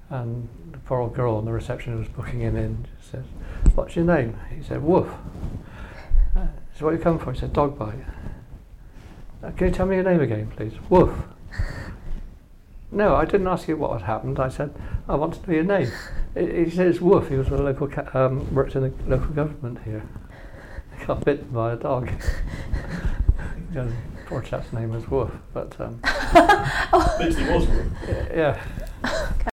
And the poor old girl on the reception was booking him in. She says, "What's your name?" He said, "Woof." So what you come for? He said, "Dog bite." "Can you tell me your name again, please?" "Woof." "No, I didn't ask you what had happened. I said, I want to know your name." He said it's Woof. He was a local worked in the local government here. He got bitten by a dog. The poor chap's name was Woof, but Literally was Woof. yeah.